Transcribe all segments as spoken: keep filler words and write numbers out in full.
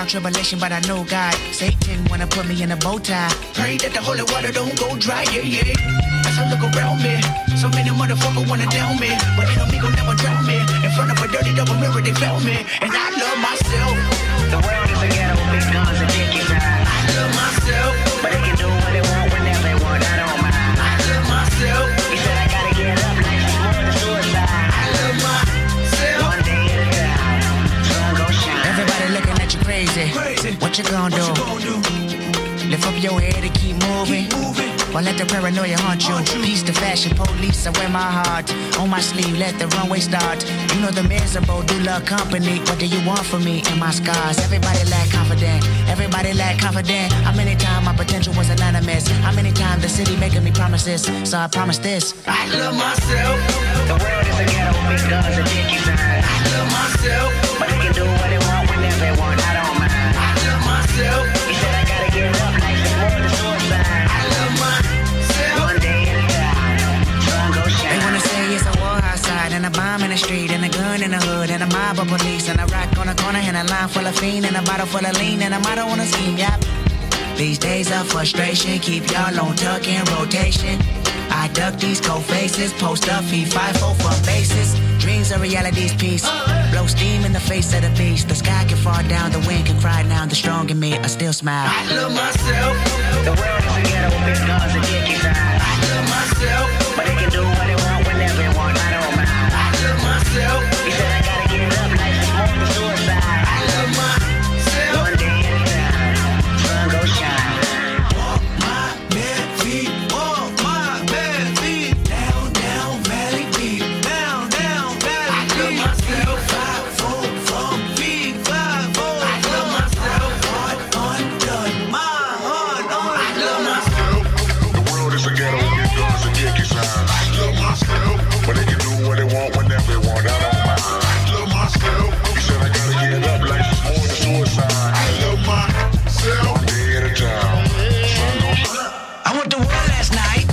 trial, tribulation, but I know God. Satan wanna put me in a bow tie. Pray that the holy water don't go dry, yeah, yeah. As I look around me, so many motherfuckers wanna down me, but they don't me gon' never drown me. In front of a dirty double mirror, they found me, and I love myself. The world is a ghetto with big guns and dickies. I love myself, but they can do what they want whenever they want. I don't mind. I love myself. He said I gotta get up, life is more than suicide. I love myself. One day at a time, sun gon' shine. Everybody looking at you crazy. crazy. What you gonna do? do? Lift up your head and keep moving. Keep moving. Well, let the paranoia haunt you. Peace to fashion police, I wear my heart on my sleeve, let the runway start. You know the miserable do love company. What do you want from me and my scars? Everybody lack confident, everybody lack confident. How many times my potential was anonymous? How many times the city making me promises? So I promise this, I love myself. The world is a ghetto with big guns and dickies. I love myself, but they can do what they want whenever they want. I don't mind. I love myself. He said I gotta get up, life is more than suicide. I love myself. One day at a time, sun gon' shine. They wanna say it's a war outside, and a bomb in the street, and a gun in the hood, and a mob of police, and a rock on the corner, and a line full of fiend, and a bottle full of lean, and a motto on a scheme, yep. These days of frustration keep y'all on tuck in rotation. I duck these cold faces, post up, feed five four for bases. Dreams are reality's piece. Blow steam in the face of the beast. The sky can fall down, the wind can cry now. The strong in me, I still smile. I love myself. The world is a ghetto with big guns and dickies. I love myself, but they can do what they want whenever they want. I don't mind. I love myself. He said I gotta get up, life is more than suicide. I love myself. One day at a time, sun gon' shine. Walk my bare feet, walk my bare feet. Down, down, valley deep. Down, down, valley deep. I love myself. Five, four, from feet, five, four. I love myself. Heart undone, my heart on. I love myself. The world is a ghetto with big guns and dickies. I love myself, but they can do what they want whenever they want. I don't mind. I love myself. He said I gotta get up, life is more than suicide. I love myself. One day at a time. Sun gon' shine. I went to war last night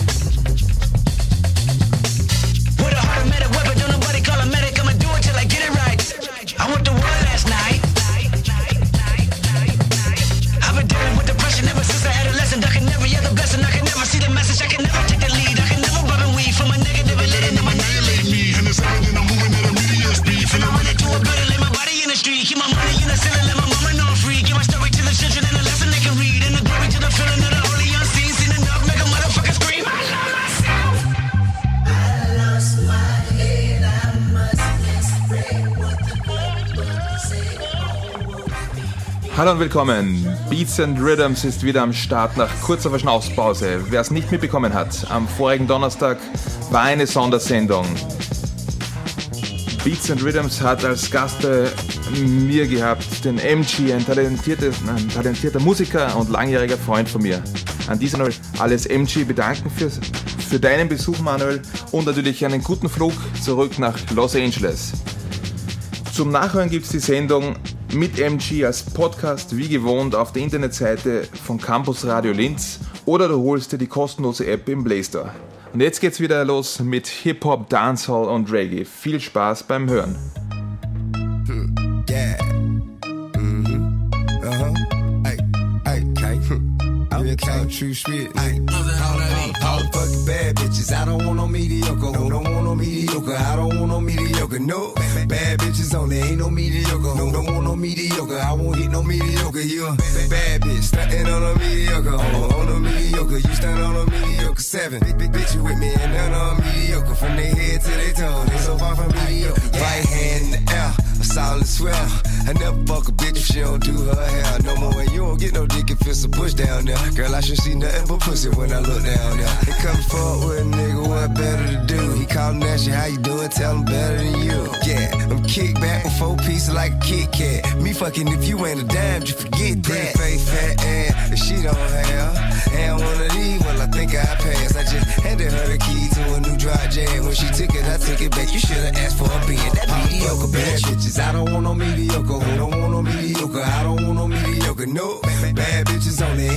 with a heart of medic weapon. Don't nobody call a medic. I'ma do it till I get it right. I went to war last night. I've been dealing with depression ever since I had a lesson. I can never hear the blessing. I can never see the message. I can never take the lead. I can never rub and weave from a negative and let it annihilate me. And it's happening. I'm moving at a medium speed. Finna run into a building, lay my body in the street. Keep my money in the ceiling, let my mama know I'm free. Give my story to the children and a lesson they can read. And the glory to the feeling of the holy unseen. Seen enough, make a motherfucker scream. I love myself. I lost my head. I must misread what the Bible said. Hallo und willkommen. Beats and Rhythms ist wieder am Start nach kurzer Verschnaufspause. Wer es nicht mitbekommen hat, am vorigen Donnerstag war eine Sondersendung. Beats and Rhythms hat als Gast bei mir gehabt den M G, ein talentierter, ein talentierter Musiker und langjähriger Freund von mir. An dieser Stelle alles M G bedanken für, für deinen Besuch, Manuel, und natürlich einen guten Flug zurück nach Los Angeles. Zum Nachhören gibt es die Sendung mit M G als Podcast wie gewohnt auf der Internetseite von Campus Radio Linz oder du holst dir die kostenlose App im Play Store. Und jetzt geht's wieder los mit Hip-Hop, Dancehall und Reggae. Viel Spaß beim Hören. Hmm. Yeah. Mm-hmm. Uh-huh. Hey, hey, hey. Real talk, true shit. Hey, all the fucking bad bitches. I don't want no mediocre. Who don't want no mediocre? I don't want no mediocre. No, bad bitches only. Ain't no mediocre. Who don't want no mediocre? I won't hit no mediocre. You a bad bitch, stuntin' on a mediocre. On, on a mediocre, you stand on a mediocre. Seven big, big bitches with me and none on mediocre. From their head to their toe, they so far from mediocre. Right hand in the air, a solid swell. I never fuck a bitch if she don't do her hair no more. And you don't get no dick if it's a bush down there. Girl, I should see nothing but pussy when I look down there. They come forward with a nigga, what better to do? He callin' at you, how you doing? Tell him better than you. Yeah, I'm kick back with four pieces like a Kit Kat. Me fucking if you ain't a dime, you forget that. Pretty face, fat ass, if she don't have. And one of these, well, I think I passed. I just handed her the key to a new dry jam. When she took it, I took it back. You should've asked for a being that mediocre bitch. Bad bitches, I don't want no mediocre. Who don't want no mediocre? I don't want no mediocre. No, bad bitches only. Ain't no mediocre.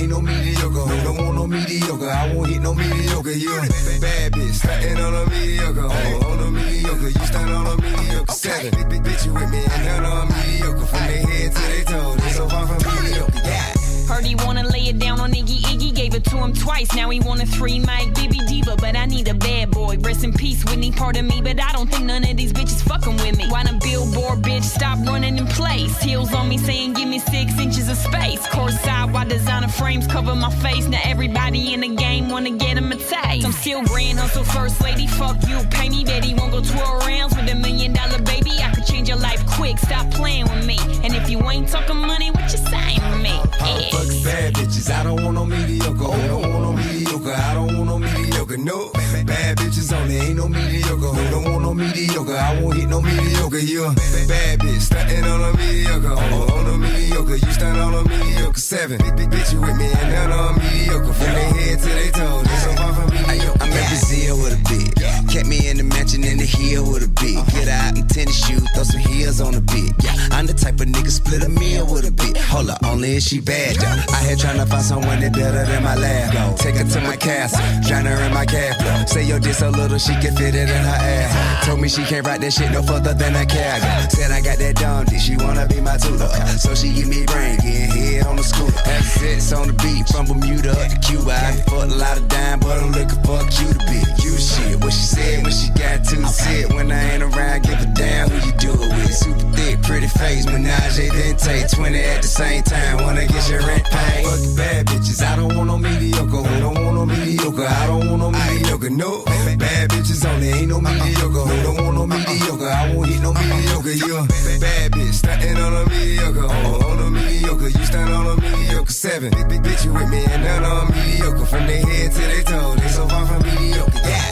mediocre. Who don't want no mediocre? I won't hit no mediocre. You a bad bitch, stuntin' on a mediocre. Oh, on a mediocre, you stand on a mediocre. Seven, bitch, bitch, you with me and none on mediocre. From their head to their toes, they so far from mediocre. Yeah. Heard he wanna lay it down on Iggy Iggy, gave it to him twice. Now he want a three mic Bibby Diva, but I need a bad boy. Rest in peace, Whitney, part of me, but I don't think none of these bitches fucking with me. Why the billboard bitch stop running in place? Heels on me saying give me six inches of space. Course side while designer frames cover my face. Now everybody in the game wanna get him a taste. I'm still grand hustle first lady, fuck you, pay me. Bet he won't go twelve rounds with a million dollar baby. I could change your life quick, stop playing with me. And if you ain't talking money, what you saying with me? Yeah. Fuck bad bitches, I don't want no mediocre. Who don't want no mediocre? I don't want no mediocre. No, bad bitches only, ain't no mediocre. Who don't want no mediocre? I won't hit no mediocre. You a bad bitch, stuntin' on a mediocre. Oh, on a mediocre, you stand on a mediocre. Seven, bitch, bitch, you with me and none on mediocre. From their head to their toes, they so far from mediocre. I'm in Brazil with a bitch. Kept me in the mansion in the hill with a bitch. Get out in tennis shoes, throw some heels on a bitch. Yeah, I'm the type of nigga split a meal with a bitch. Hold up, only if she bad though. I had tryna find someone that better than my lab. Take her to my castle, drown her in my cab. Say yo this so little she can fit it in her ass. Told me she can't ride that shit no further than a cab. Said I got that dumb dick, she wanna be my tutor. So she give me brain, getting head on the scooter. Assets on the beat, from Bermuda up to Cuba. I fucked a lot of dime, but I'm looking for a cute bitch. You shit, what she said when she got to sit. When I ain't around, give a damn who you do it with. Super thick, pretty face, Menage a Vente. twenty at the same time, wanna get your rent paid. Fuck bad bitches, I don't want no mediocre. Who don't want no mediocre? I don't want no mediocre. No, bad bitches only, ain't no mediocre. Who don't want no mediocre? I won't hit no mediocre. You a bad bitch, stuntin' on a mediocre. Oh, on a mediocre, you stand on a mediocre. Seven, bitch, bitch, you with me and none on mediocre. From their head to their toes, they so far from mediocre. Yeah.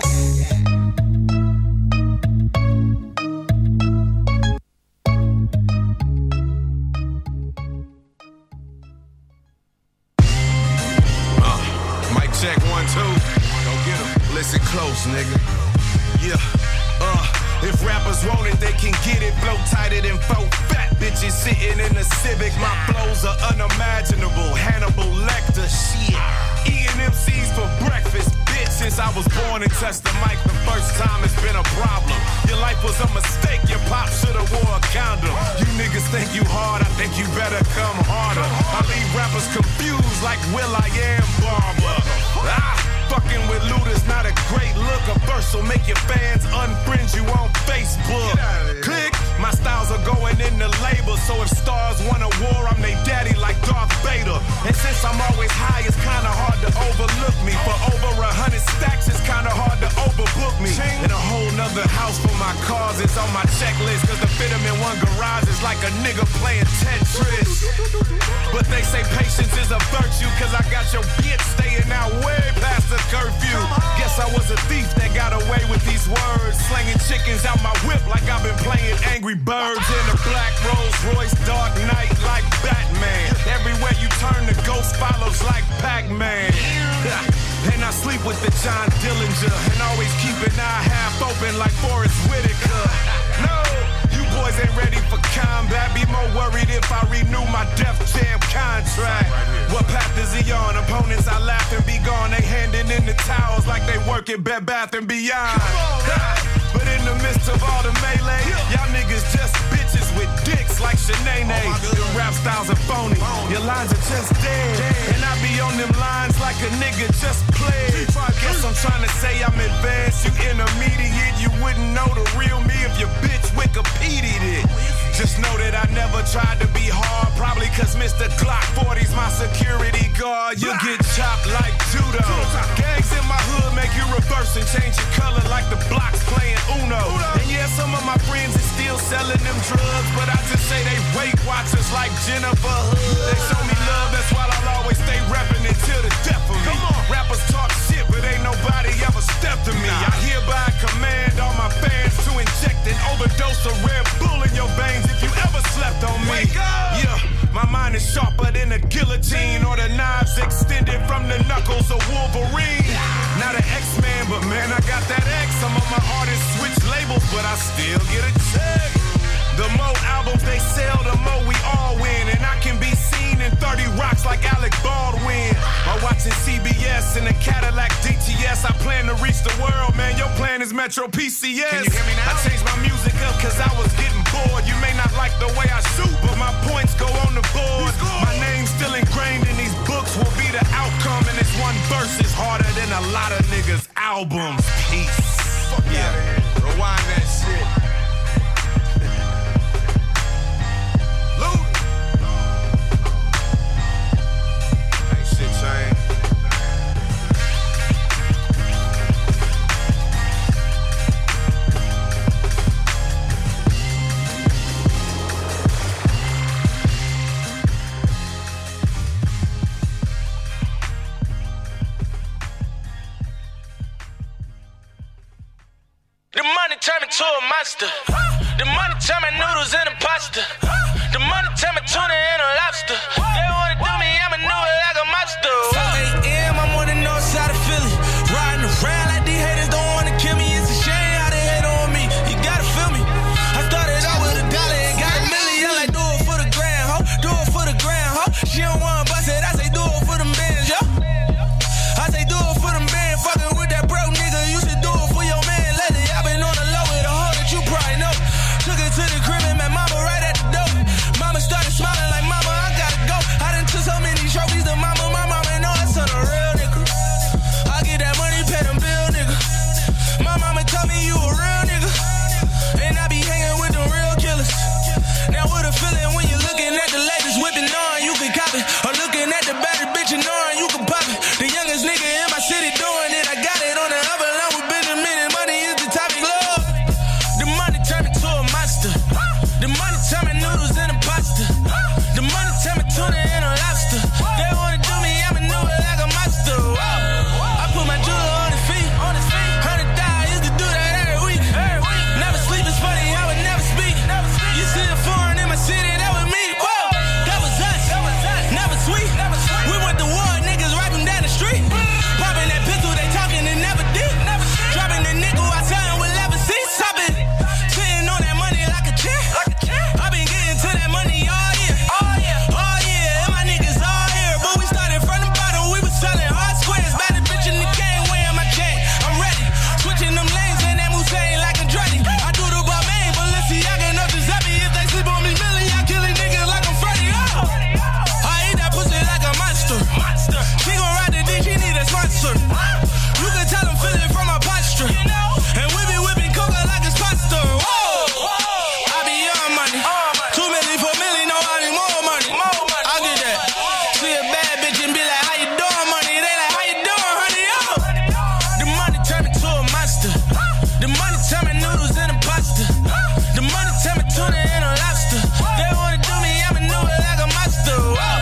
Check one, two. Go get 'em. Listen close, nigga. Yeah. Uh, if rappers want it, they can get it. Flow tighter than four fat bitches sitting in the Civic. My flows are unimaginable. Hannibal Lecter, shit. Eating M Cs for breakfast, bitch. Since I was born and touched the mic the first time, it's been a problem. Your life was a mistake. Your pop should've wore a condom. You niggas think you hard, I think you better come harder. I leave rappers confused like Will I Am Barber. Ah, fucking with looters, not a great look. A verse will make your fans unfriend you on Facebook. Click, my styles are going in the label. So if stars want a war, I'm they daddy like Darth Vader. And since I'm always high, it's kinda hard to overlook me. For over a hundred stacks, it's kinda hard to overbook me. And a whole nother house for my cars is on my checklist. Cause to fit them in one garage is like a nigga playing Tetris. But they say patience is a virtue. Cause I got your bitch staying out way past the curfew. Guess I was a thief that got away with these words. Slinging chickens out my whip like I've been playing Angry Birds. In a black Rolls Royce, Dark Knight like Batman. Everywhere you turn, the ghost follows like Pac-Man. And I sleep with the John Dillinger. And always keep an eye half open like Forrest Whitaker. No, you boys ain't ready for combat. Be more worried if I renew my Def Jam contract. What path is he on? Opponents I laugh and be gone. They handing in the towels like they work at Bed Bath and Beyond. But in the midst of all the melee, y'all niggas just bitches with dicks like Shanae. Your rap styles are phony, your lines are just dead. And I be on them lines like a nigga just played. Guess I'm trying to say I'm advanced, you intermediate. You wouldn't know the real me if your bitch Wikipedia'd it. Just know that I never tried to be hard. Probably cause Mister Glock forty's my security guard. You'll get chopped like judo. Gangs in my hood make you reverse and change your color like the blocks playing Uno. And yeah, some of my friends is still selling them drugs, but I just say they Weight Watchers like Jennifer Hood. They show me love, that's why I'll always stay reppin' until the death of me. Rappers talk shit, but ain't nobody ever stepped to me. I hereby command all my fans to inject an overdose of Red Bull in your veins if you ever slept on me. Yeah, my mind is sharper than a guillotine or the knives extended from the knuckles of Wolverine. Not an X-Man, but man, I got that X. Some of my artists switch labels, but I still get a check. The more albums they sell, the more we all win. And I can be seen in thirty rocks like Alec Baldwin. My watching C B S in a Cadillac D T S. I plan to reach the world, man. Your plan is Metro P C S. Can you hear me now? I changed my music up cause I was getting bored. You may not like the way I shoot, but my points go on the board. My name's still ingrained in these books, will be the outcome. And this one verse is harder than a lot of niggas' albums. Peace. Fuck yeah. Rewind that shit. Loot. Ain't shit changed. The money turn me to a monster. The money turn me noodles into pasta. The money turn me tuna into lobster. They wanna do me, I'ma know it like a monster. four a.m. I'm on the north side of Philly. Riding around like these haters don't wanna kill me. It's a shame how they hate on me. You gotta feel me. I started out with a dollar and got a million. Like do it for the grand, ho. Do it for the grand, ho. She don't wanna bust it, I say do it for them bands, yo. I say do it for them bands. Fucking with that broke nigga, you should do it for your man. Lately I've been on the low with a hoe that you probably know. Took it to the crib and met mama right at the door. Mama started smiling like mama, I gotta go. I done took so many trophies to mama, my mama know it's on a real nigga. I get that money, pay them bill, nigga. My mama told me you a real nigga. And I be hanging with them real killers. Now what a feeling when you're looking at the latest whipping on, you can cop it. Or looking at the baddest bitch and knowing you can pop it. The youngest nigga in my city doing it, I got it on the other line with Benjamin and money is the topic, love. The money turn me to a monster. The money turn me noodles into pasta. The money turn me tuna into lobster. They wanna do me, I'ma know it like a monster. I put my jewelry on his feet. Hundred dollars used to do that every week. Never sleep is funny, I would never speak. You see a foreign in my city, that was me. Whoa, that was us. Never sweet. We went to war, niggas rapping down the street. Popping that pistol, they talking and never did. Dropping the nickel, I tell them we'll never see. Stop it. Sitting on that money like a champ. I been getting to that money all year. All year, and my niggas all here. But we started from the bottom, we was selling hard squares. Baddest bitch in the game, weighing my chain. I'm ready. Switching them lanes and that Moussain like a Andretti. I do the bar main, but let's see, I got nothing zappy. If they sleep on me, Millie, I killing niggas like I'm Freddy. Oh. I eat that pussy like a monster. She gon' ride the D, she need a sponsor. You can tell I'm feeling from my posture. And we be whipping coca like it's pasta. Whoa. I be young money. Two million, four million, no, I need more money. I get that. See a bad bitch and be like, how you doing, money? They like, how you doing, honey? Oh. The money turn me to a monster. The money turn me noodles into pasta. The money turn me tuna into lobster. They wanna do me, I'ma know it like a monster.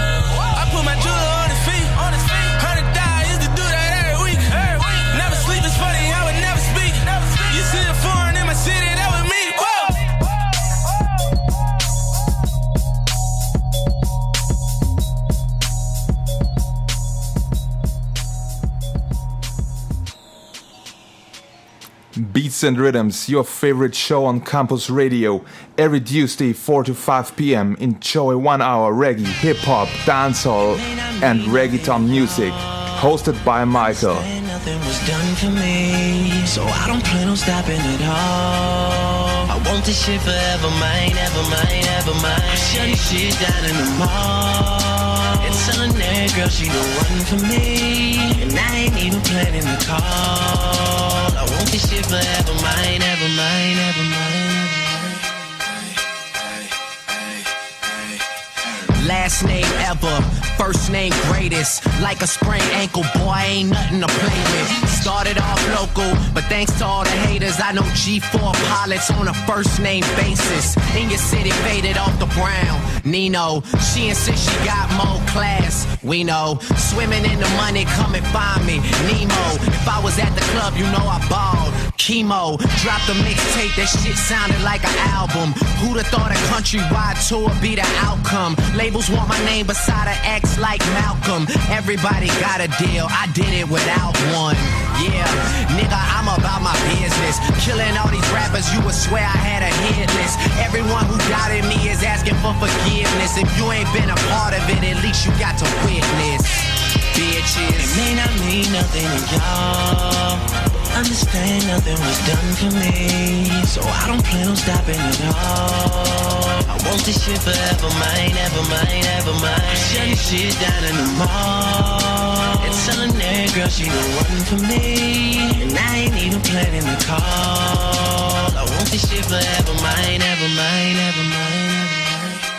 I put my jewelry on his feet. Hundred dollars used to do that every week. Never sleep is funny, I would never speak. You see a foreign in my city, that was me. Whoa. Beats and Rhythms, your favorite show on Campus Radio. Every Tuesday, four to five p.m. Enjoy one hour reggae, hip-hop, dancehall, and reggaeton music. Hosted by Michael. Nothing was done for me, so I don't plan on stopping at all. I want this shit forever, mine, ever mine, ever mine. Shutting shit down in the mall. It's on there, girl, she the one for me, and I ain't even planning the call. I want this shit forever, mine, ever mine, ever mine. Last name ever, first name greatest. Like a sprained ankle, boy, ain't nothing to play with. Started off local, but thanks to all the haters, I know G four pilots on a first name basis. In your city, faded off the brown. Nino, she insists she got more class. We know, swimming in the money, come and find me. Nemo, if I was at the club, you know I balled. Chemo, dropped a mixtape, that shit sounded like an album. Who'd have thought a countrywide tour be the outcome? Labels want my name beside an X like Malcolm. Everybody got a deal, I did it without one. Yeah, nigga, I'm about my business. Killing all these rappers, you would swear I had a hit list. Everyone who doubted me is asking for forgiveness. If you ain't been a part of it, at least you got to witness. bitches. It may not mean nothing to y'all. Understand nothing was done for me, so I don't plan on stopping at all. I want this shit forever, mine, ever mine, ever mine. Shutting shit down in the mall and telling that girl she the one for me, and I ain't even planning the call. I want this shit forever, mine, ever mine, ever mine, ever mine.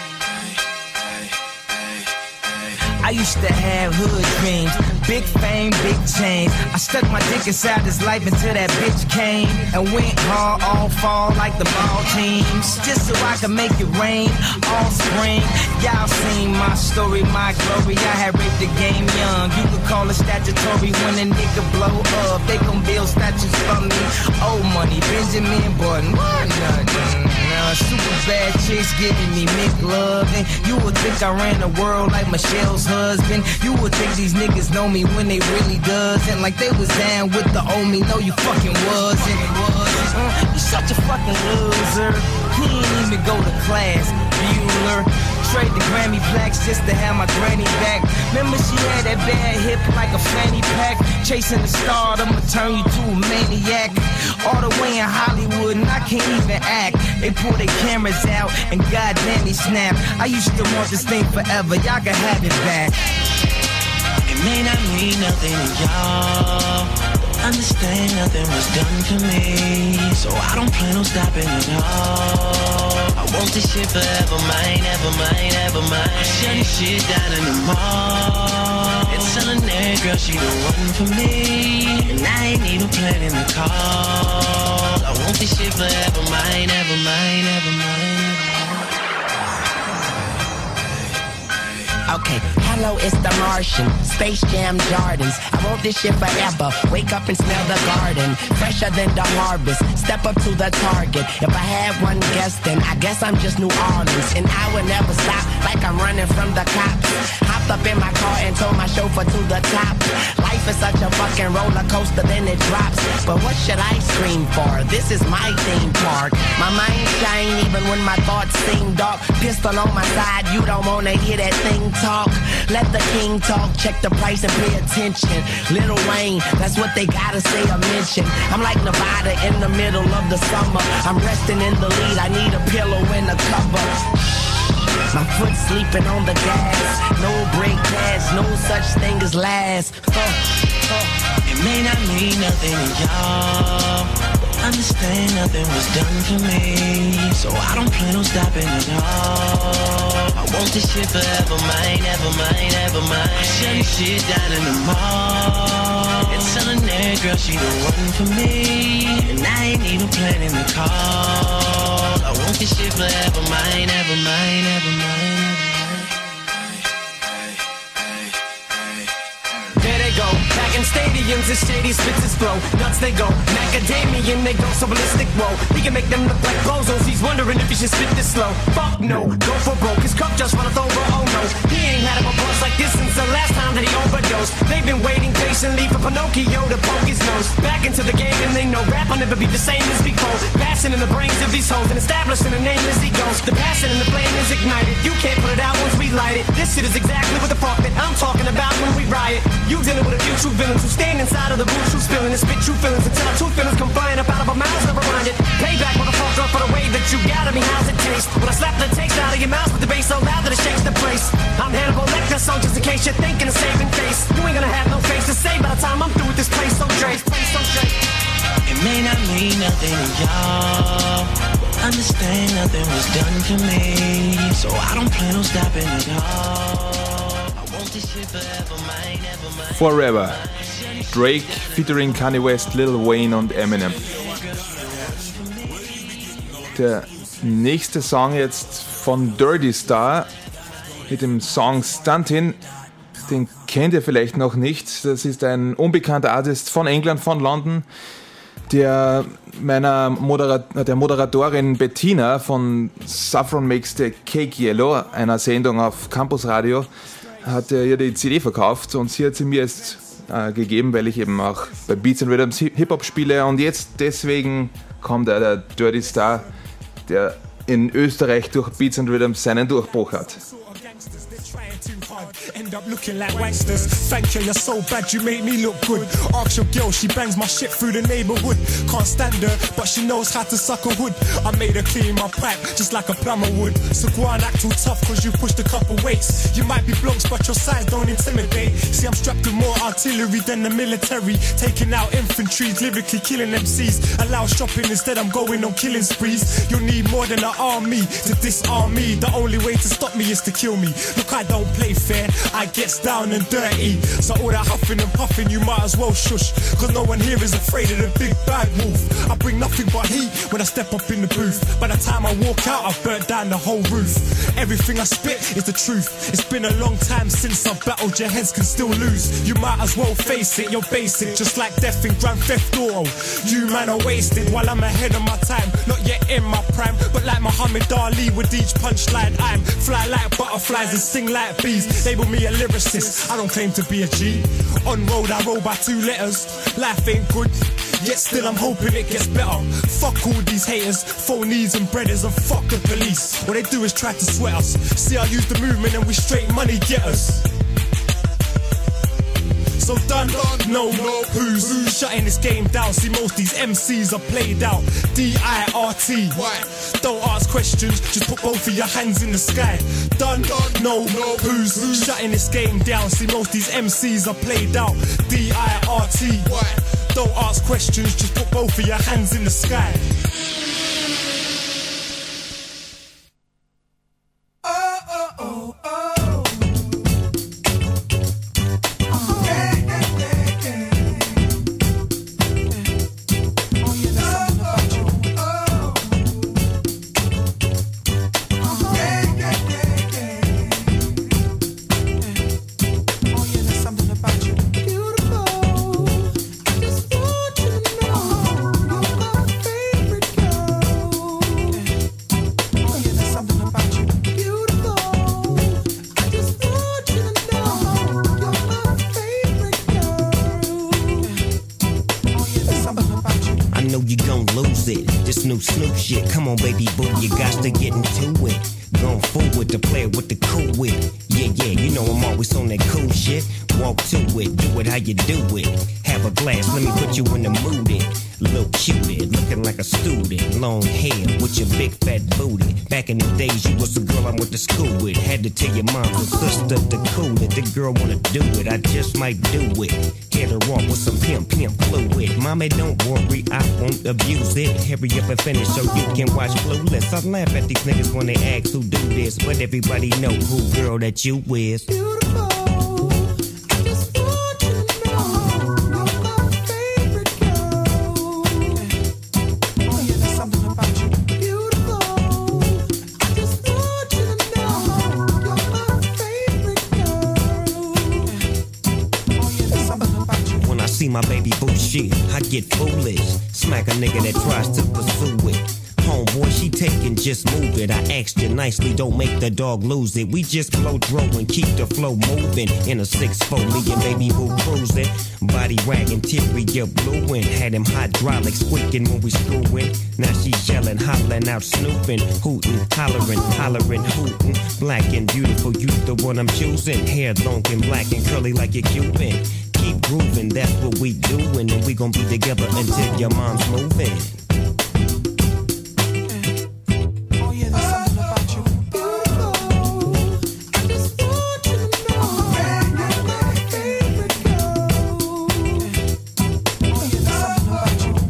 I used to have hood dreams, big fame, big chains. I stuck my dick inside this life until that bitch came and went hard all fall like the ball teams, just so I could make it rain all spring. Y'all seen my story, my glory. I had raped the game young. You could call it statutory when a nigga blow up. They gon' build statues for me. Old money, Benjamin Button, what nothing. Now super bad chicks giving me McLove, and you would think I ran the world like Michelle's husband. You would think these niggas know me when they really doesn't. Like they was down with the old me. No, you fucking wasn't. Uh, you such a fucking loser. He ain't even go to class, Bueller. Trade the Grammy plaques just to have my granny back. Remember she had that bad hip like a fanny pack. Chasing the star, I'ma turn you to a maniac. All the way in Hollywood and I can't even act. They pull their cameras out and goddamn they snap. I used to want this thing forever, y'all can have it back. It may not mean nothing to y'all. Understand nothing was done for me, so I don't plan on stopping at all. I want this shit forever, mine, ever mine, ever mine. Shutting shit down in the mall and telling that girl she the one for me, and I ain't even planning the call. I want this shit forever, mine, ever mine, ever mine. Okay, hello, it's the Martian, Space Jam Jordans. I want this shit forever, wake up and smell the garden, fresher than the harvest, step up to the target. If I had one guess, then I guess I'm just New Orleans, and I would never stop, like I'm running from the cops. Hopped up in my car and told my chauffeur to the top. Life is such a fucking roller coaster, then it drops. But what should I scream for? This is my theme park. My mind shine even when my thoughts seem dark. Pistol on my side, you don't wanna hear that thing talk. Let the king talk, check the price and pay attention. Lil Wayne, that's what they gotta say or mention. I'm like Nevada in the middle of the summer. I'm resting in the lead, I need a pillow and a cover. My foot sleeping on the gas. No break gas, no such thing as last. Uh, uh. It may not mean nothing to y'all. Understand nothing was done for me, so I don't plan on stopping at all. I want this shit forever, mine, ever mine, ever mine. Shutting shit down in the mall and telling that girl she the one for me, and I ain't even planning the call. I want this shit forever, mine, ever mine, ever mine. Back in stadiums, this shady spits his flow. Nuts they go, macadamian they go so ballistic. Whoa, we can make them look like bozos. He's wondering if he should spit this slow. Fuck no, go for broke. His cup just runneth over. Oh no, he ain't had a boss like this since the last time that he overdosed. They've been waiting patiently for Pinocchio to poke his nose back into the game, and they know rap will never be the same as before. Passion in the brains of these hoes and establishing a name as he goes. The passion and the flame is ignited. You can't put it out once we light it. This shit is exactly what the fuck that I'm talking about when we riot. You dealing with a few true villains who stand inside of the booth, true spilling and spit true feelings until our true feelings come flying up out of our mouths. Never mind it. Payback, motherfucker, for the way that you gotta me. How's it taste? When I slap the taste out of your mouth with the bass so loud that it shakes the place. I'm Hannibal Lecter, so just in case you're thinking of saving face, you ain't gonna have no face to say by the time I'm through with this place. So Dre, place so Dre. It may not mean nothing to y'all. Understand nothing was done for me, so I don't plan on stopping at all. I want this shit forever, mine, ever mine. Forever. Drake featuring Kanye West, Lil Wayne und Eminem. Der nächste Song jetzt von Dirty Star mit dem Song Stuntin'. Den kennt ihr vielleicht noch nicht. Das ist ein unbekannter Artist von England, von London, der meiner Moderat- der Moderatorin Bettina von Saffron Makes the Cake Yellow, einer Sendung auf Campus Radio, hat er ihr die C D verkauft und sie hat sie mir jetzt äh, gegeben, weil ich eben auch bei Beats and Rhythms Hip-Hop spiele, und jetzt deswegen kommt er, der Dirty Star, der in Österreich durch Beats and Rhythms seinen Durchbruch hat. And end up looking like wanksters. Thank you, you're so bad, you make me look good. Ask your girl, she bangs my shit through the neighborhood. Can't stand her, but she knows how to suck a hood. I made her clean my pipe, just like a plumber would. So go on, act all tough, cause you pushed a couple weights. You might be blokes, but your size don't intimidate. See, I'm strapped with more artillery than the military. Taking out infantries, lyrically killing M Cs. Allow shopping, instead I'm going on killing sprees. You'll need more than an army to disarm me. The only way to stop me is to kill me. Look, I don't play fair, I gets down and dirty. So all that huffing and puffing, you might as well shush. Cause no one here is afraid of the big bad wolf. I bring nothing but heat when I step up in the booth. By the time I walk out, I've burnt down the whole roof. Everything I spit is the truth. It's been a long time since I've battled, your heads can still lose. You might as well face it, you're basic, just like death in Grand Theft Auto. You man are wasted while I'm ahead of my time. Not yet in my prime, but like Muhammad Ali with each punchline I'm fly like butterflies and sing like bees. Label me a lyricist, I don't claim to be a G. On road I roll by two letters. Life ain't good, yet still I'm hoping it gets better. Fuck all these haters, phonies and breaders, and fuck the police. What they do is try to sweat us. See, I use the movement and we straight money getters. So done, no more poos. Shutting this game down, see most these M Cs are played out. D I R T, don't ask questions, just put both of your hands in the sky. Done, no more poos. Shutting this game down, see most these M Cs are played out. D I R T, don't ask questions, just put both of your hands in the sky. Snoop shit, come on baby boo, you got to get into it. Going forward to play with the cool wit. Yeah, yeah, you know I'm always on that cool shit. Walk to it, do it how you do it. Have a glass, let me put you in the mood it. Little cutie, looking like a student. Long hair with your big fat booty. Back in the days, you was the girl I went to school with. Had to tell your mom and sister to cool it. The girl wanna do it, I just might do it. Get her off with some pimp, pimp fluid. Mommy, don't worry, I won't abuse it. Hurry up and finish so you can watch Clueless. I laugh at these niggas when they ask who do this, but everybody know who girl that you is. Beautiful. See my baby boo shit, I get foolish. Smack a nigga that tries to pursue it. Homeboy, she taking, just move it. I asked you nicely, don't make the dog lose it. We just blow throw and keep the flow moving. In a six four, me and baby boo cruising. Body wagging, interior blueing. Had him hydraulic squeaking when we screwing. Now she yelling, hollering out, snooping, hooting, hollering, hollering, hooting. Black and beautiful, you the one I'm choosing. Hair long and black and curly like a Cuban. Keep grooving, that's what we doing, and we gon' be together until your mom's moving. Oh yeah, there's something about you. I just want you to know you're my favorite girl. Oh yeah, there's something about you.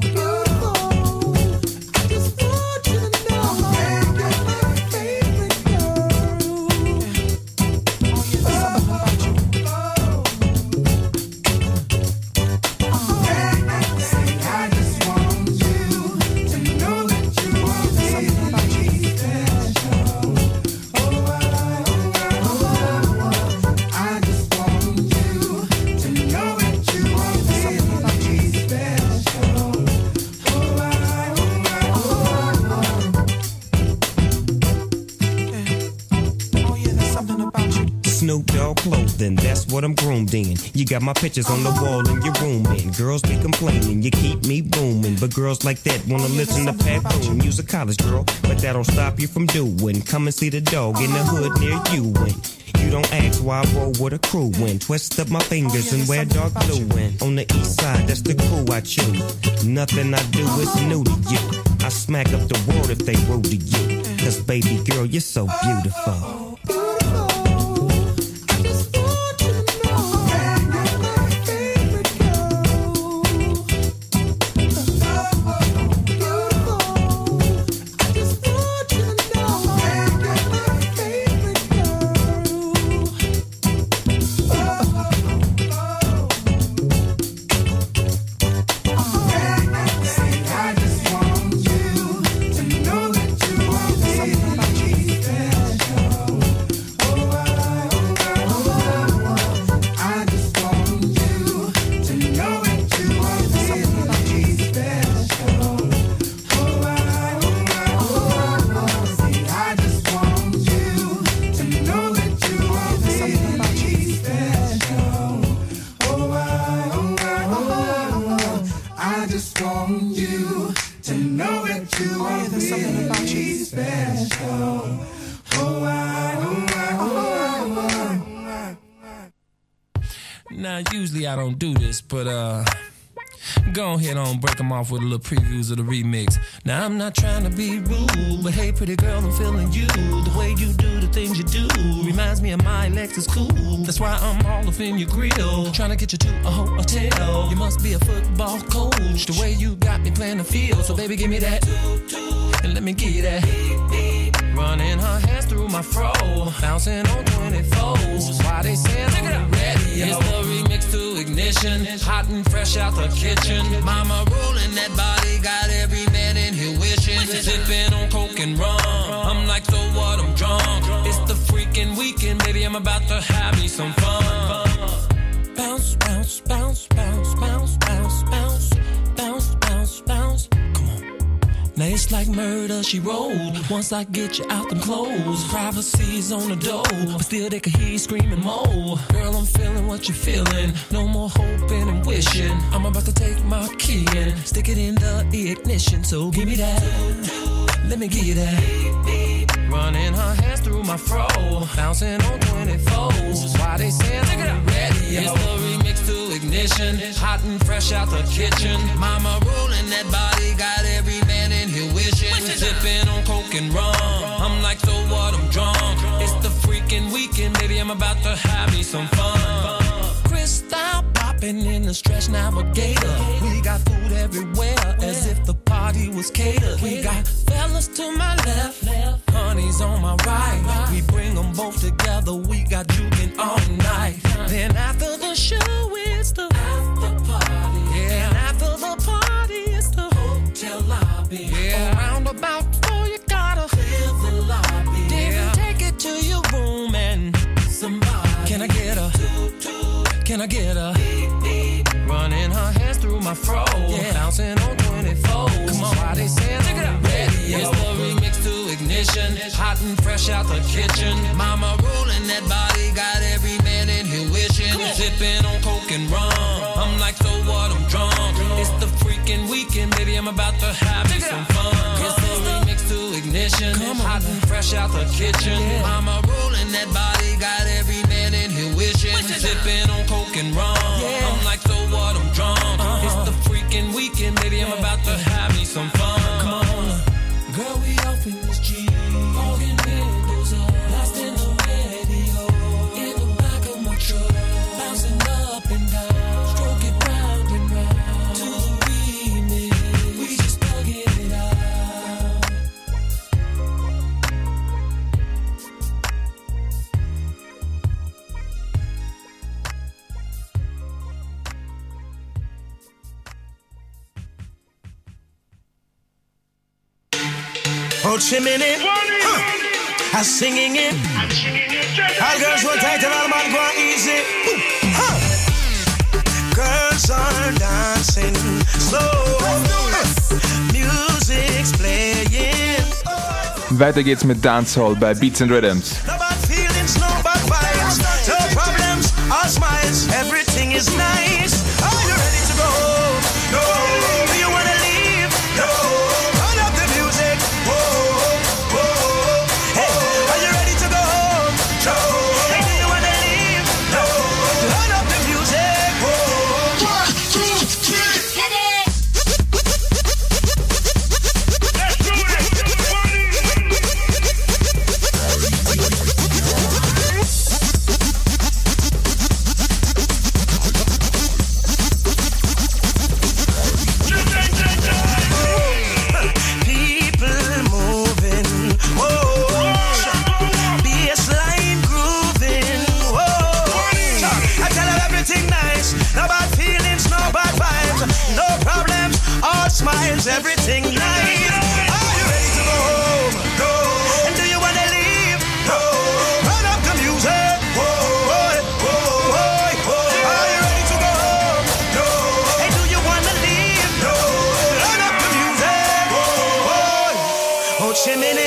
I just want you to know you're my favorite girl. Oh yeah, there's something about you. Snoop Dogg clothing, that's what I'm groomed in. You got my pictures on the wall in your room, and girls be complaining, you keep me booming. But girls like that wanna listen to Pat Boone. You's a college girl, but that don't stop you from doing. Come and see the dog in the hood near you, and You don't ask why I roll with a crew when twist up my fingers and wear dark blue when on the east side, that's the crew I choose. Nothing I do is new to you. I smack up the world if they rude to you. Cause baby girl, you're so beautiful. Now, usually I don't do this, but uh, go ahead on, break them off with a little previews of the remix. Now, I'm not trying to be rude, but hey, pretty girl, I'm feeling you. The way you do the things you do reminds me of my Lexus cool. That's why I'm all up in your grill, trying to get you to a hotel. You must be a football coach, the way you got me playing the field. So baby, give me that, and let me give you that. Running her hands through my fro, bouncing on twenty-fours. Why they say I'm ready? It's the remix to Ignition, hot and fresh out the kitchen. Mama rolling that body, got every man in here wishing. Sipping on coke and rum, I'm like, so what, I'm drunk. It's the freaking weekend, baby, I'm about to have me some fun. Bounce, bounce, bounce, bounce, bounce, bounce, bounce, bounce, bounce, bounce. Now it's like murder, she rolled. Once I get you out them clothes, privacy's on the door, but still they can hear you screaming more. Girl, I'm feeling what you're feeling. No more hoping and wishing. I'm about to take my key and stick it in the ignition. So give me that, let me give you that. Running her hands through my fro, bouncing on twenty-fours. Why they saying I'm ready? It's the remix to Ignition, hot and fresh out the kitchen. Mama rolling that body, got every man in here wishing. Sipping on coke and rum, I'm like, so what, I'm drunk. It's the freaking weekend, baby, I'm about to have me some fun. Crystal popping in the Stretch Navigator. We got food everywhere, as if the party was catered. We got fellas to my left, honey's on my right. We bring them both together, we got juking all night. Then after the show, it's the after party. Yeah, and after the party, it's the hotel lobby. Yeah, around about four, you gotta fill the lobby. Then yeah, take it to your room and somebody. Can I get a? Can I get a? Running her hands through my fro, yeah, bouncing on twenty-fours. Come on, why they saying I'm ready? It's the remix to Ignition, hot and fresh out the kitchen. Mama rolling that body, got every man in here wishing. Sipping on coke and rum, I'm like, so what, I'm drunk. It's the freaking weekend, baby, I'm about to have me some fun. It's the remix to Ignition, hot and fresh out the kitchen. Mama rolling that body, got every man in here wishing. Sipping on coke and rum, I'm like, so what, I'm drunk. It's the freaking weekend, baby, I'm about to have me some fun. Come on, girl, we off in this Jeep, walking windows up, lost in the radio, in the back of my truck, bouncing up and down, stroke it round and round, to the remix, we just thugging it out. Oh, chimney, huh. I'm singing it. All girls want tight and all man go easy. Huh. Girls are dancing slow. Music's playing. Weiter geht's mit Dancehall bei Beats and Rhythms. No bad feelings, no bad vibes, no problems, all smiles. Everything is nice. Are you ready to go? No. Do you wanna leave? No. Turn up the music. Whoa, whoa, whoa. Hey, are you ready to go? No. Hey, do styles, everything nice. Are you ready to go home? No. And do you wanna leave? No. Turn up the music. Whoa, whoa, whoa, whoa. Are you ready to go home? No. And do you wanna leave? No. Turn up the music. Whoa, whoa. Oh, chimney.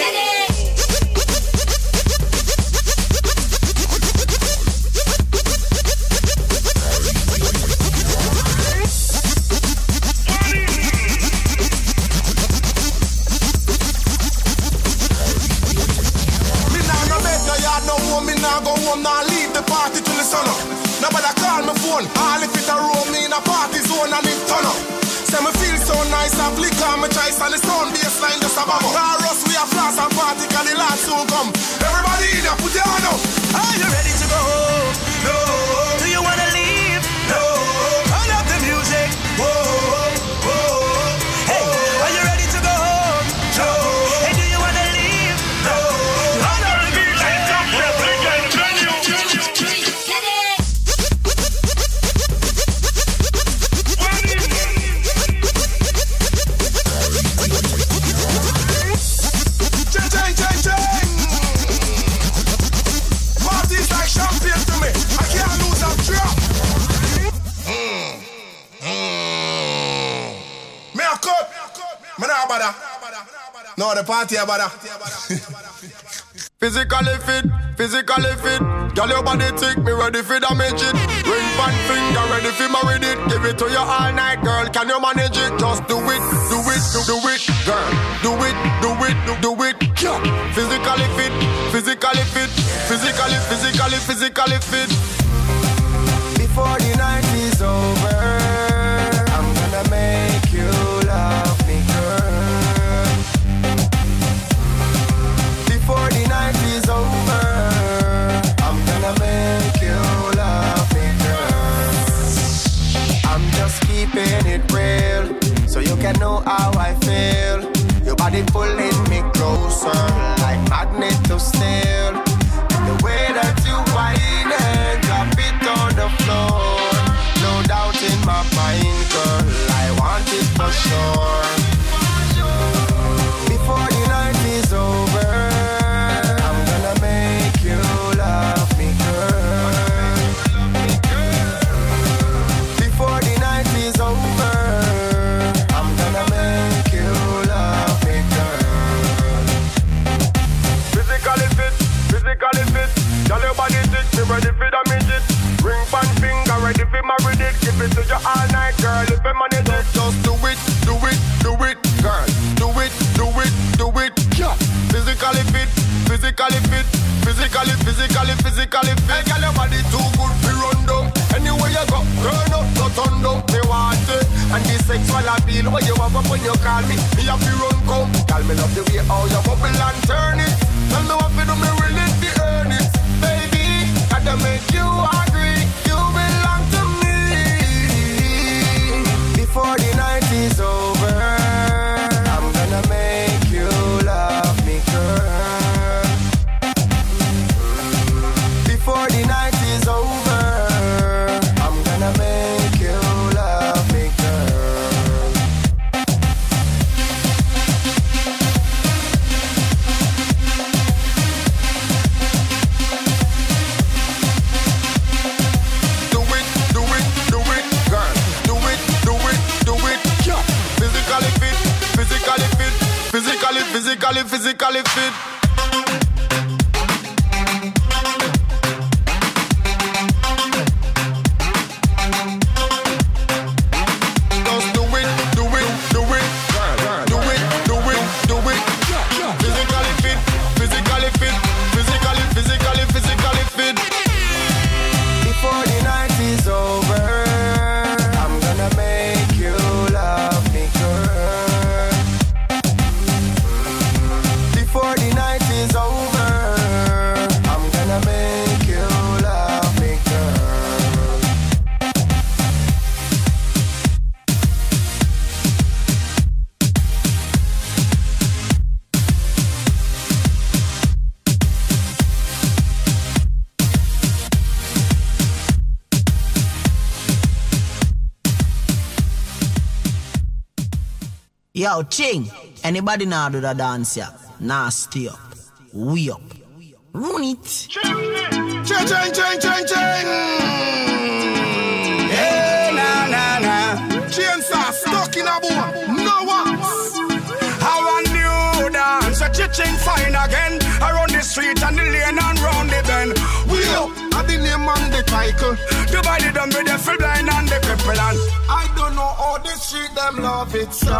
Now leave the party till the sun up. Nobody call my phone. All if it a roll me in a party zone and it turn up. Say me feel so nice, I flick on my choice and the sound baseline just a bubble. Us we a flash and party cause the lads soon come. Everybody in there, put your hand up. Are you ready to go home? No. Do you wanna leave? No. Turn up the music. Whoa, whoa. Hey, are you ready to go home? No. Hey, do you wanna leave? No. Turn up the music. No, the party about that. Physically fit, physically fit. Girl, your body thick, me ready for damage it. Ring pan finger, ready for marry it. Give it to you all night, girl. Can you manage it? Just do it, do it, do, do it, girl. Do it, do it, do, do it. Yeah. Physically fit, physically fit, physically, physically, physically fit. Before the night is over, I'm gonna make you love me, girl. Before the night is over, I'm gonna make you love me, girl. I'm just keeping it real, so you can know how I feel. Your body pulling me closer, like magnet to steel. The way that you whine and drop it on the floor, no doubt in my mind, girl, I want it for sure. Before the night is over, I'm gonna make you love me, girl. Before the night is over, I'm gonna make you love me, girl. Physically fit, physically fit. Tell your body thick, me ready for the midget. Ring pan finger, ready for marry it. Give it to you all night, girl. If you manage it, just do it, do it, do it, girl. Do it, do it, do it, yeah. Physically fit, physically fit, physically, physically, physically fit. Hey, girl, your body too good for run down. Anywhere you go, turn up, no turn down. Me want it, and the sexual appeal when you have up when you call me, me have to run come. Call me love the way how you bubble and turn it. Tell me what to do, me really to earn it, baby. Gotta make you agree, you belong to me. Before the night is over, I'm gonna make you love me, girl. Before the night is over, I'm gonna make you love me, girl. Do it, do it, do it, girl. Do it, do it, do it, yeah. Physically fit, physically fit, physically, physically, physically fit. Just do it, do it, do it, girl. Do it, do it, do it, yeah. Physically fit, physically fit, physically, physically, physically fit. Before the night is over, I'm gonna make you love me, girl. Before the night Yo, Ching, anybody now do the dance here? Nah, stay up. We up. Run it. Ching, ching, ching, ching, ching. Hey, na, na, na. Chainsaw stuck in a bone. No wax. How a new dance, a ching fine again. Around the street and the lane and round the bend. We up. At the name and the title. The body done with the full blind and the cripple and I don't know how the street them love it so.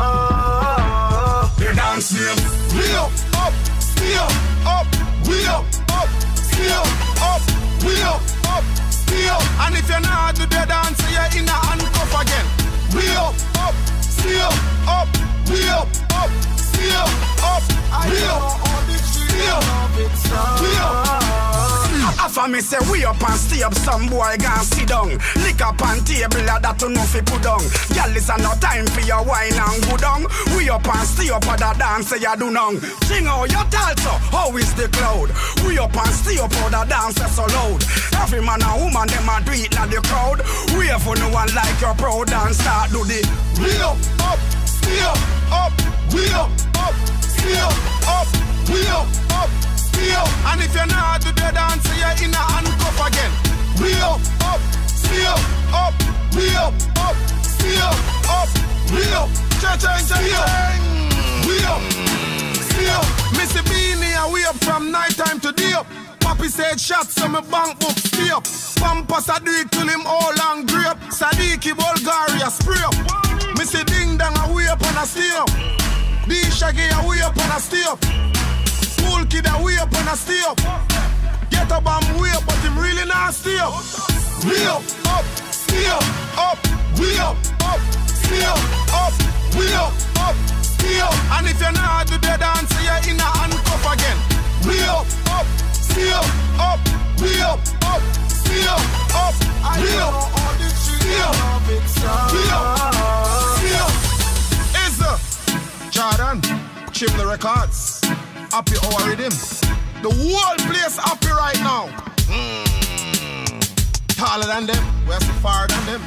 The dance name. We up, up, stay up, up. We up, up, stay up, up. We up, up, stay up. And if you're not do the dance, you're in a handcuff again. We up, up, stay up, up. We up, up, stay up, up. We up, stay up, we up. After me say we up and stay up, some boy gon' sit down. Lick up on table that to know fi put down. Girl, it's no time for your wine and go down. We up and stay up at the dance say you do now. Sing out your talso, how is the cloud? We up and stay up at the dance so loud. Every man and woman them a do it like the crowd. We have for no one like your proud and start do the. We up, up, stay up, up. We up, up, stay up, up. We up, up. And if you're not do the dance, you're in a handcuff again. We up, up, stay up, up. We up, up, stay up, up. We up, cha-chang, cha-chang. We up, stay up. Missy Beanie, and we up from night time to day up. Papi said shots, so my bank book stay up. Pampas, I do it till him all and grape. Sadiki, Bulgaria, spray up. Missy Ding Dang, and we up and I stay up. D Shaggy, and we up and I stay up. Cool kid a way up and a stay up. Get up and way up, but him really not stay up. We up, up, stay up, up. We up, up, stay up, up. We up, up, stay up. And if you're not do the dance, you're in a handcuff again. We up, up, stay up, up. We up, up, stay up, up. We up, stay up, we up, stay up. Is the Jordan, Chim the Records. Happy hour rhythm. The whole place happy right now. Mm. Taller than them, we're so far than them.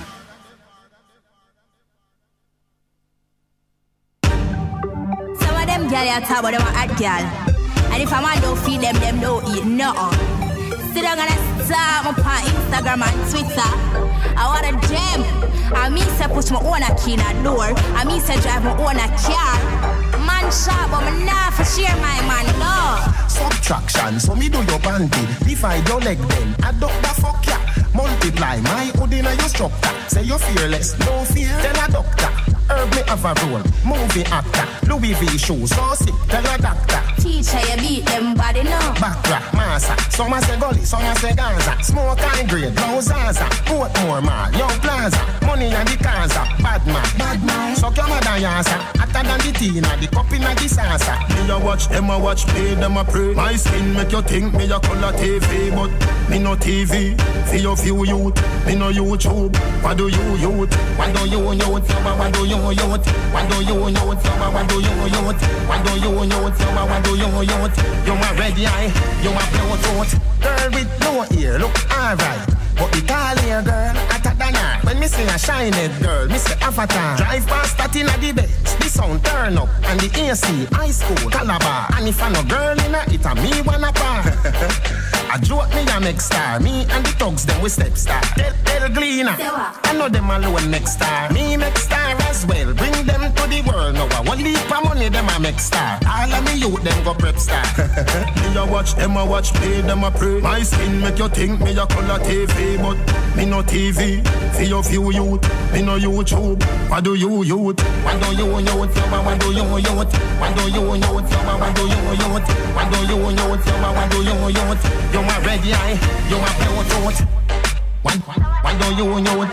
Some of them girl you talk about them a hot girl. And if a man don't feed them, them don't eat nothing. Still I'm gonna start up on Instagram and Twitter. I want a gem. I mean say push my own a key in a door. I mean say drive my own a car. Man shop, but me nah for share my man, no. Subtraction, so me do your panty. Divide your leg then, adopt the fuck ya. Multiply my hood in your structure. Say you're fearless, no fear, tell a doctor. Herb me have a role, movie actor. Louis V shoes, so sick, tell a doctor. Teacher, you beat them body, no. Backtrack, massa, some a say gully, some a say Gaza. Smoke and grade, no Zaza. Portmore mall, young plaza. Money and the Kaza, bad man, bad man. So come a dancer, hotter than the Tina, the cup in the salsa. Me a watch, them a watch, pay them a pray. My skin make you think me a color T V, but me no T V. For your few youth, me no YouTube. What do you youth? What do you youth? What do you youth? What do you youth? What do you youth? What do you youth? What do you youth? You a red eye, you a blue throat. Girl with no ear, look alright. But the tall hair girl, hotter than her. When me see a shiny girl, me say avatar. Drive past that in a the best. The sound turn up, and the A C, high school, Calabar. And if I no girl in a, it a me wanna par. I joke me a make star. Me and the thugs them we step star. Tell, tell Gleaner, I know them alone make star. Me make star as well. Bring them to the world now. I want leap of money them a make star. All of me youth them go prep star. Me a watch them a watch, pay them a pray. My skin make you think me a color T V, but me no T V. For your few youth, me no YouTube. What do you youth? What do you youth? What do you youth? What do you youth? What do you youth? What do you youth? What do you youth? You a red eye, you a blue throat. What, what do you youth?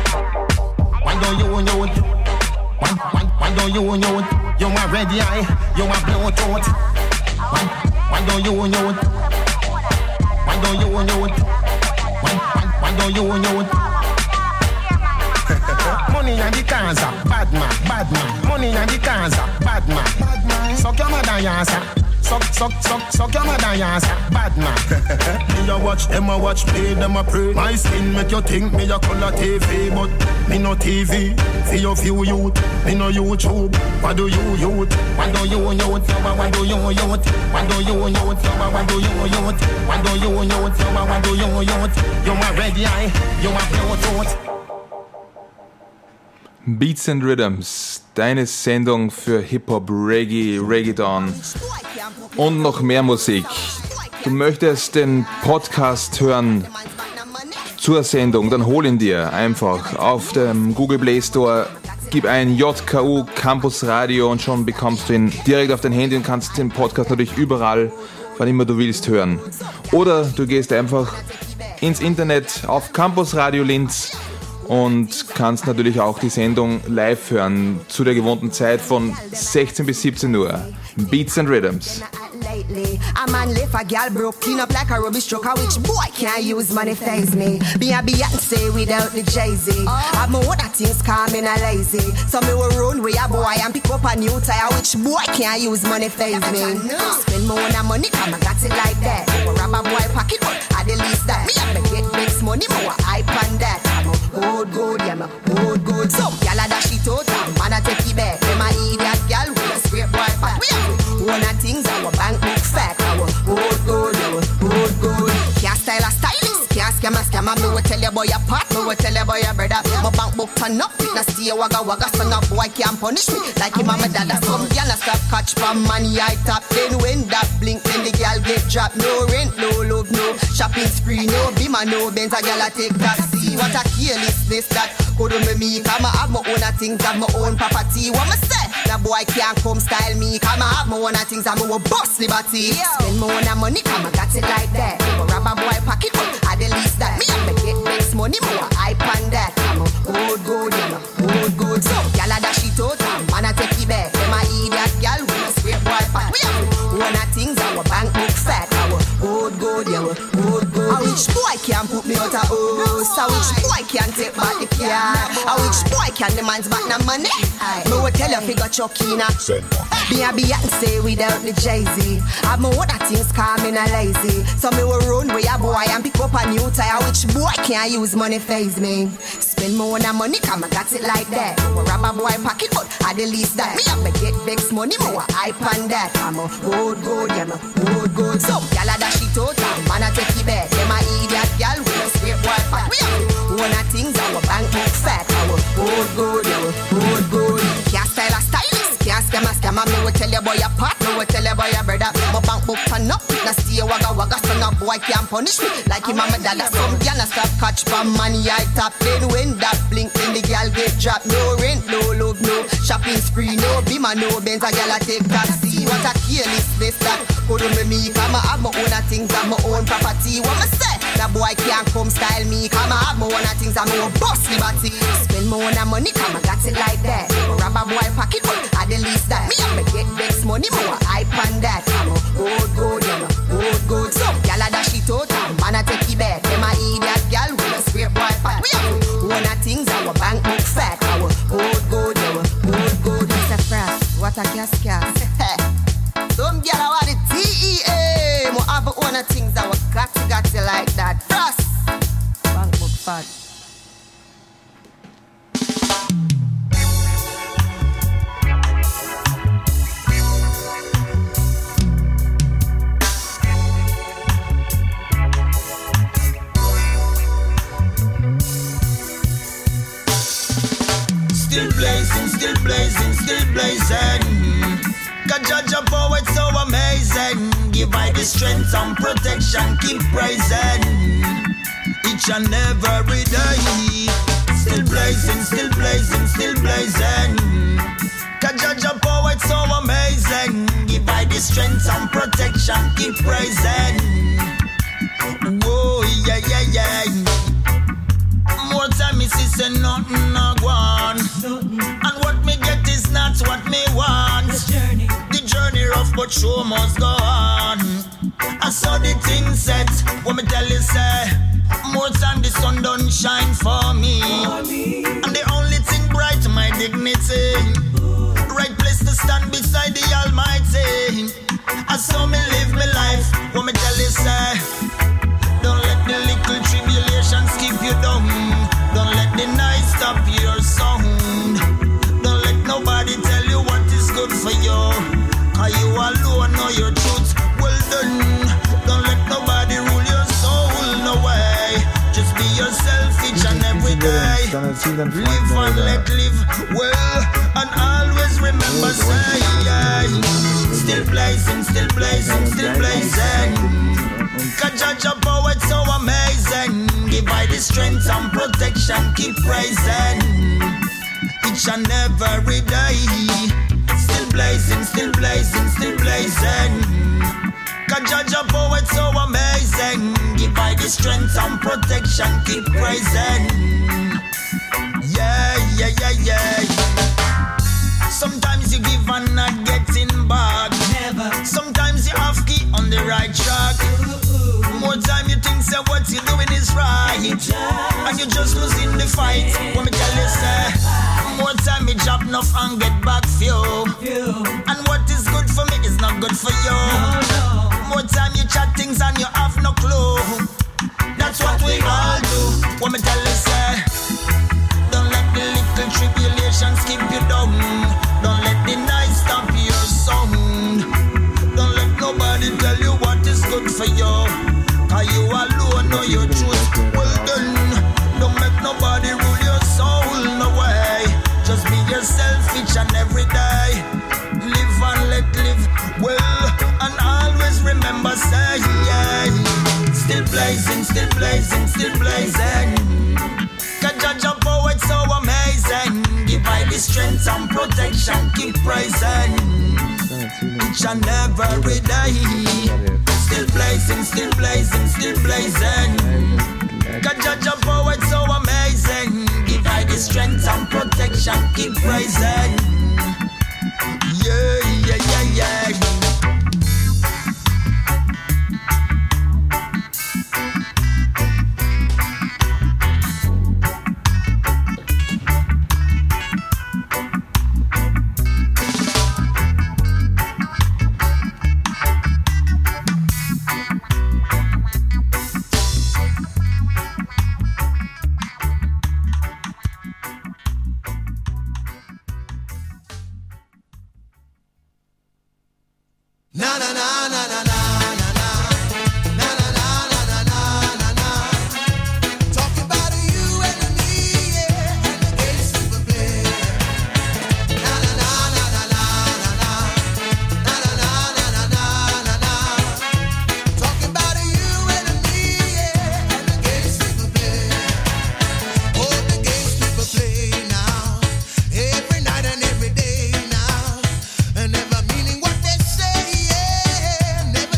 What do you youth? What, what, what do you youth? You a red eye, you a blue throat. What, what do you youth? What do you youth? What, what, what do you youth? Money and the Kaza, bad man, bad man. Money and the Kaza, bad man, bad man. So come on, dancer. suck, suck, suck, suck your mother ass. Bad man. Me a watch them a watch play, them a pray. My skin make you think me a color T V, but me no T V. For your few youth, me no YouTube. What do you youth? What do you youth? What do you youth? What do you youth? What do you youth? What do you youth? What do you youth? You a red eye, you a Bluetooth. Beats and Rhythms, deine Sendung für Hip-Hop, Reggae, Reggaeton und noch mehr Musik. Du möchtest den Podcast hören zur Sendung, dann hol ihn dir einfach auf dem Google Play Store, gib ein J K U Campus Radio und schon bekommst du ihn direkt auf dein Handy und kannst den Podcast natürlich überall, wann immer du willst, hören. Oder du gehst einfach ins Internet auf Campus Radio Linz und kannst natürlich auch die Sendung live hören zu der gewohnten Zeit von sechzehn bis siebzehn Uhr. Beats and Rhythms. Lately, a man left a girl broke, clean up like a rubbish truck. A which boy can't use money phase me. Be a Beyonce without the Jay-Z. Have my other things calming and lazy. So me will run with a boy and pick up a new tire. Which boy can't use money phase me. Spend more on money, come I got it like that. Grab a boy pocket, but I the least that. Me have to get next money, more hype on that. I'm a good, good, yeah, I'm a good, good. Some gal a dash it out, man a take it back. Them a idiot gal with a straight boy fat. We have to one of things, our bank book fat. Our good, good, our good, good. Can't style a stylist, can't scam a scammer. Me will tell you about your part, me will tell you about your brother. My bank book turn up, it na stay wagga wagga. So no boy can't punish me like him and my dada. Some gal a stop catch from money I tap. Then when that blink, then the gal get dropped. No rent, no love, no shopping spree, no beamer, no Benz. A gal a take taxi. What a carelessness that couldn't be me. Come I have my own things, have my own property. What me say? That boy can't come style me. Come I have my own things, I'm a boss liberty. Spend more on money, come I got it like that. Grab a boy pocket, I the least that. Me have to get next money, more hype on that. I'm a good, good, I'm a good, good. So, y'all a dash it out, man I take it back. Them a idiot gal with a straight boy fat. We have one of things, our bank book fat. Our good, good, yeah, we good, good. A which boy can put me out of house? A which boy can take back the car? A which boy can demands back the money? Me will tell you if you got your kina. Be a Beyonce without the Jay-Z. Have my other things calming and lazy. So me will run with a boy and pick up a new tire. Which boy can't use money phase me. Spend more on money, come I got it like that. Grab a boy pocket, but I the least that. Me have to get vex money, more hype on that. I'm a good, good, yeah, I'm a good, good. Some gal a dash it out, man I take it back. Them a idiot gal with a straight boy fat. We have one of things, our bank book fat. Our good, good, yeah, good, good. Can't style a stylist, can't scam a scammer. Me will tell you about your part, me will tell you about your brother. My bank book turn up, na stay wagga wagga. So no boy can't punish me like him and my dada. Some gal a stop catch from money I tap. Then when that blink, then the gal get dropped. No rent, no love, no shopping spree, no beamer, no Benz. A gal a take taxi. What a carelessness that couldn't be me. Come I have my own things, have my own property. What me say? That boy can't come style me. Come I have my own things, I'm a boss liberty. Spend more on money, come I got it like that. Grab a boy pocket, I the least that. Me have to get vex money, more hype on that. I'm a good, good, I'm a good, good. Some gal a dash it out, man I take it back. Them a idiot gal with a straight boy fat. We have one of things, our bank book fat. Our good, good, our good, good. It's a frost, what a gas gas. Some gal a want the T E A. More have one of things, our got to got to like that. Frost, bank book fat. Still blazing, still blazing, still blazing. God judge your power, it's so amazing. Give I the strength and protection, keep praising each and every day. Still blazing, still blazing, still blazing. God judge your power, it's so amazing. Give I the strength and protection, keep praising. Whoa, yeah, yeah, yeah. More time me see say nothing no go on. And what me get is not what me want. The journey, the journey rough but show must go on. I saw the thing set, what me tell you say. More time the sun don't shine for me. And the only thing bright my dignity. Right place to stand beside the Almighty. I saw your truth. Well done. Don't let nobody rule your soul, no way. Just be yourself each and every day. Live and let live well, and always remember say, yeah. Still blazing, still blazing, still blazing. Kajaja poet so amazing. Give I the strength and protection, keep praising each and every day. Still blazing, still blazing, still blazing. Kajaja poet so amazing. Give I the strength and protection, keep praising. Yeah, yeah, yeah, yeah. Sometimes you give and not getting back. Never. Sometimes you have key on the right track. More time you think say what you're doing is right, and you just losing the fight. When me tell you say, more time you drop enough and get back few. And what is good for me is not good for you. More time you chat things and you have no clue. That's what we all do. When me tell you say, don't let the little tribulations keep you down. Don't let the night stop your sound. Don't let nobody tell you what is good for you. Cause you alone know your truth. Well done. Don't make nobody rule your soul, no way. Just be yourself each and every day. Live and let live well, and always remember say, yeah. Still blazing, still blazing, still blazing. Kajaja poet so amazing. Give I the strength and protection, keep praising each and every day. Still blazing, still blazing, still blazing. Kajaja poet so amazing. Give I the strength and protection, keep praising. Yeah, yeah, yeah, yeah. Never meaning what they say, yeah.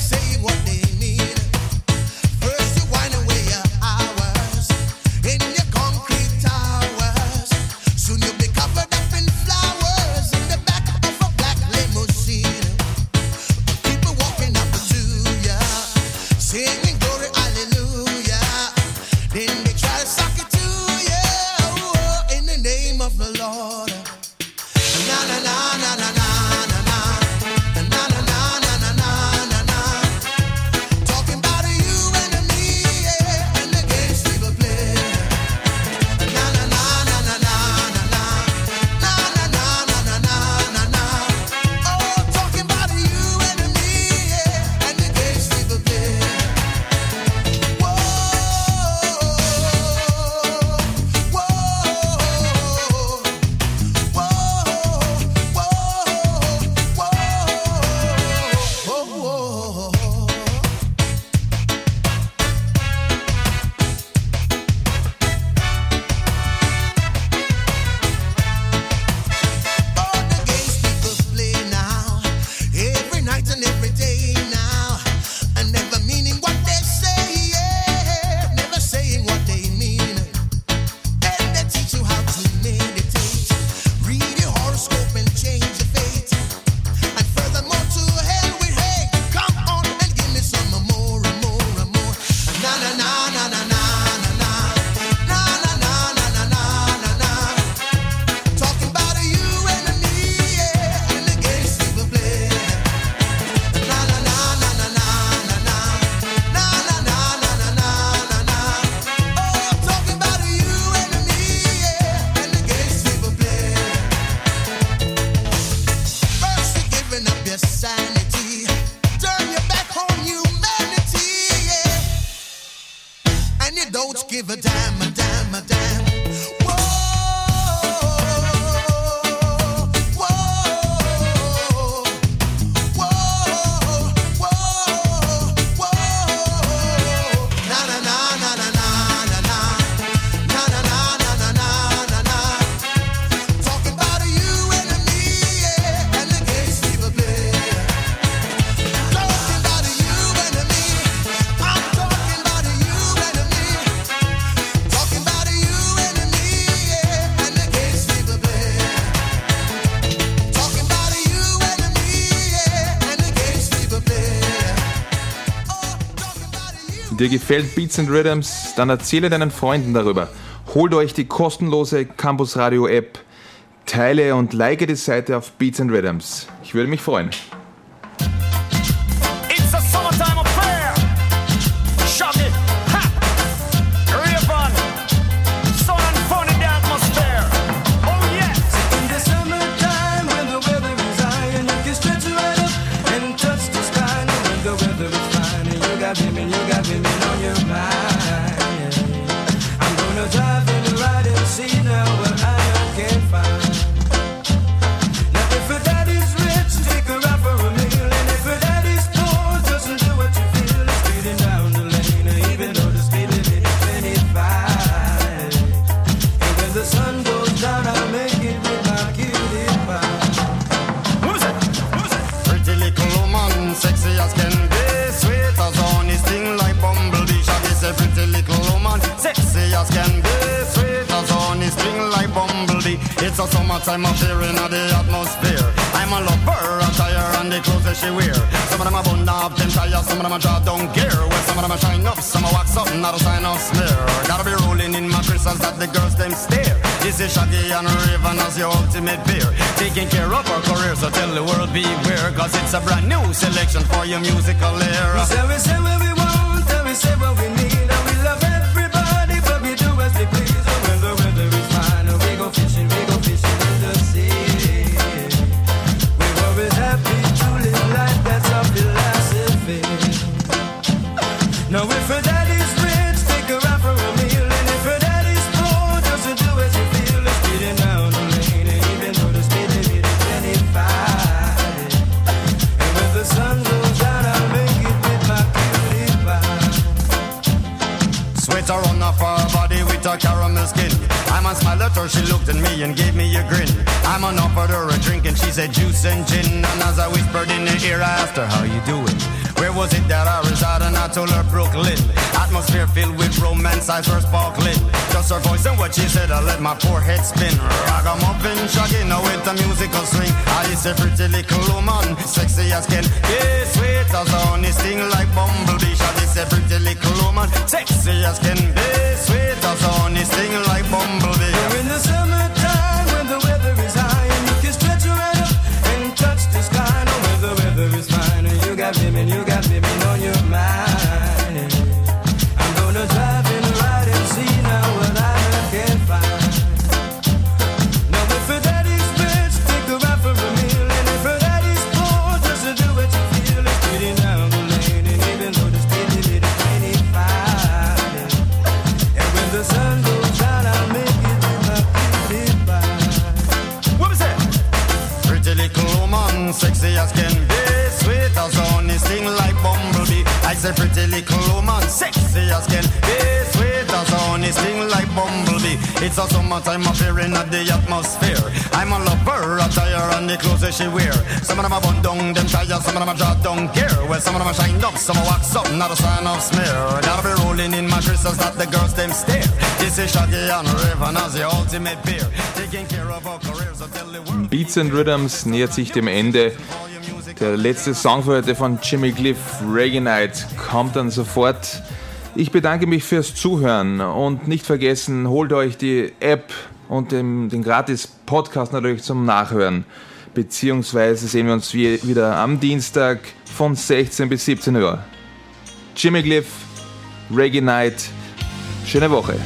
Dir gefällt Beats and Rhythms? Dann erzähle deinen Freunden darüber. Holt euch die kostenlose Campus Radio App. Teile und like die Seite auf Beats and Rhythms. Ich würde mich freuen. It's a summertime affair. Shove it, ha, rave on, sun and fun in the atmosphere. Oh yes. In the summertime when the weather is high and you can stretch right up and touch the sky. And when the weather is fine and you got women, you got women on your mind. I'm gonna drive and ride and see now what I can find. Sexy as can be, sweet as honey, sting like bumblebee. Shaggy say pretty little woman. Sexy as can be, sweet as honey, sting like bumblebee. It's a summertime affair in the atmosphere. I'm a lover, attire and the clothes that she wear. Some of them are bun up, them tires, some of them are draw down gear. Well, some of them are shine up, some are wax up, not a sign of smear. Gotta be rolling in my crystals that the girls them stare. This is Shaggy and Raven as your ultimate peer. Taking care of our career, so tell the world beware. Cause it's a brand new selection for your musical era. We say, we say what we want, and we say what we need. And we love everybody, but we do as we please. And when the weather is fine, and we go fishing, we go fishing in the sea. We're always happy to live life, that's our philosophy. Now if her daddy's rich, take her out for a meal. And if her daddy's poor, just do as you feel. Let's get it down the lane, and even though the speed limit is twenty-five. And when the sun goes down, I'll make it with my cutie pie. Sweater on off her body with a caramel skin. I'm a smile at her, she looked at me and gave me a grin. I'm on offered her a drink and she said juice and gin. And as I whispered in her ear, I asked her, how you doing? Where was it that I reside? And I told her Brooklyn. Atmosphere filled with romance, I first sparkling. Just her voice and what she said, I let my poor head spin. Ragamuffin, Shaggy, now with the musical swing. I is a pretty little woman, sexy as can be, sweet as honey, sting like bumblebee. Shaggy is a pretty little woman, sexy as can be, sweet as honey, sting like bumblebee. You're in the summertime when the weather is high and you can stretch right up and touch the sky. No, when the weather is fine and you got women, you got women on your mind. I'm gonna drive and ride and see now what I can find. Now if her daddy's rich, take her out for a meal. And if her daddy's poor, just do what you feel. Let's get it down the lane, and even though the speed limit is twenty-five. And when the sun goes down, I'll make it with my cutie pie. What was that? Pretty little woman, sexy as can be, sweet as honey, sting like bumblebee. I say pretty little woman, sexy as can be, sweet as honey, sting like bumblebee. It's a summertime affair in the atmosphere. I'm a lover, attire and the clothes that she wear. Some of them are bun down, them tires, some of them are draw down gear. Well, some of them are shine up, some are wax up, not a sign of smear. Gotta be rolling in my crystals that the girls them stare. This is Shaggy and Raven as the ultimate peer. Taking care of our careers, so tell the world. Beats and Rhythms nähert sich dem Ende. Der letzte Song für heute von Jimmy Cliff, Reggae Night, kommt dann sofort. Ich bedanke mich fürs Zuhören und nicht vergessen, holt euch die App und den, den gratis Podcast natürlich zum Nachhören. Beziehungsweise sehen wir uns wieder am Dienstag von sechzehn bis siebzehn Uhr. Jimmy Cliff, Reggae Night, schöne Woche.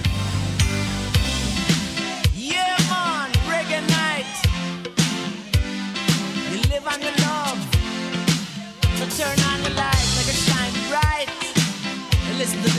Turn on the light, make it shine bright, and listen to